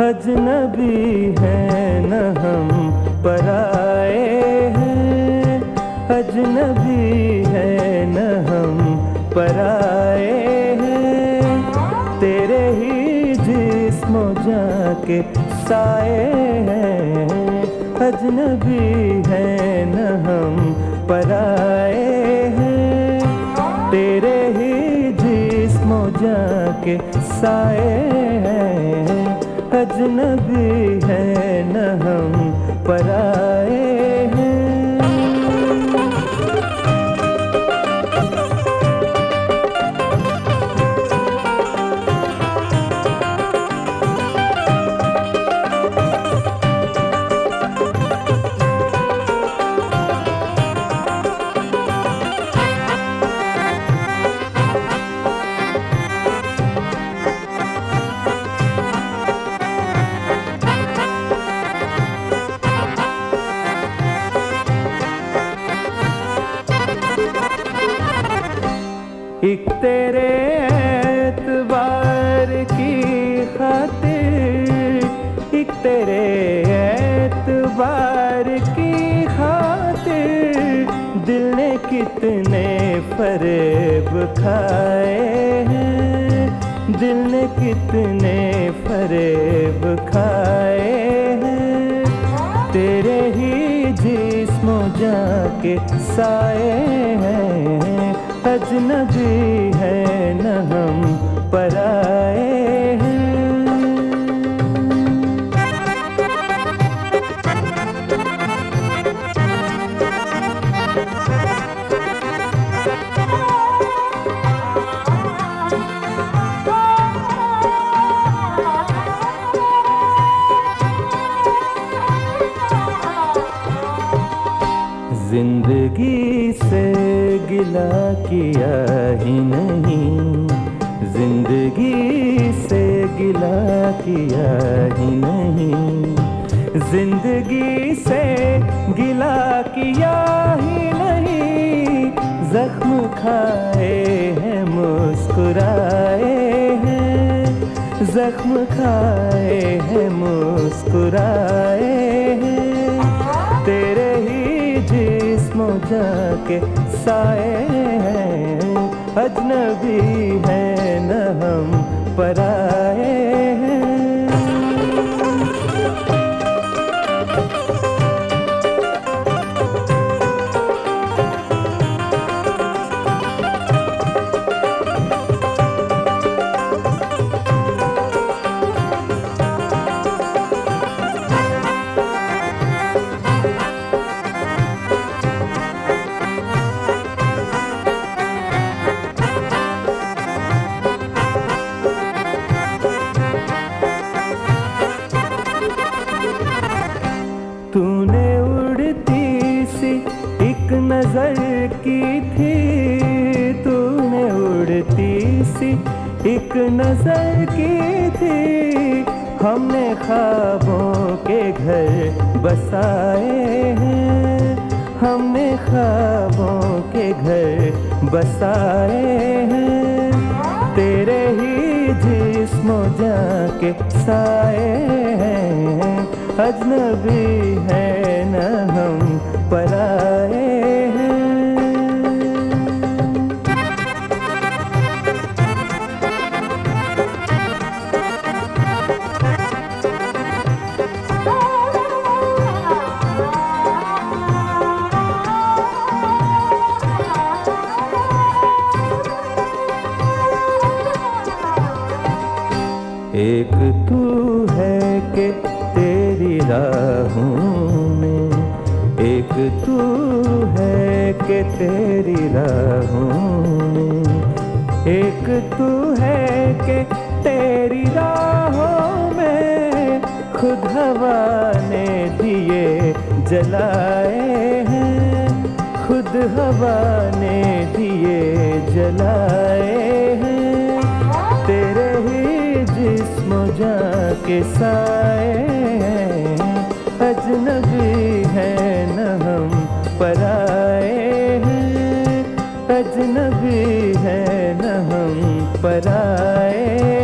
अजनबी हैं न हम पराए हैं, अजनबी हैं न हम पराए हैं। तेरे ही जिस्मो जाके साए हैं, अजनबी हैं न हम पराए हैं। तेरे ही जिस्मो जाके साए हैं, अजनबी हैं न हम पराए हैं। एक तेरे एतबार की खातिर, एक तेरे एतबार की खातिर दिल ने कितने फरेब खाए हैं, दिल ने कितने फरेब खाए हैं। तेरे ही जिस्मो जाके साए हैं, अजनबी हैं न हम पराए हैं। जिंदगी से गिला किया ही नहीं, जिंदगी से गिला किया ही नहीं, जिंदगी से गिला किया ही नहीं। जख्म खाए हैं मुस्कुराए हैं, जख्म खाए हैं मुस्कुराए हैं। तेरे ही जिस्मो जाके साए हैं, अजनबी हैं न हम पराए हैं। तूने उड़ती सी एक नजर की थी, तूने उड़ती सी एक नजर की थी। हमने ख्वाबों के घर बसाए हैं, हमने ख्वाबों के घर बसाए हैं। तेरे ही जिस्मो जाके साए हैं, अजनबी हैं न हम पराए हैं। एक तू है कि तेरी राहों में, एक तू है कि तेरी राहों में, एक तू है कि तेरी राहों में। खुद हवा ने दिए जलाए हैं, खुद हवा ने दिए जलाए हैं। तेरे ही जिस्मो जाके साए हैं, अजनबी हैं न हम पराए हैं, अजनबी हैं न हम पराए।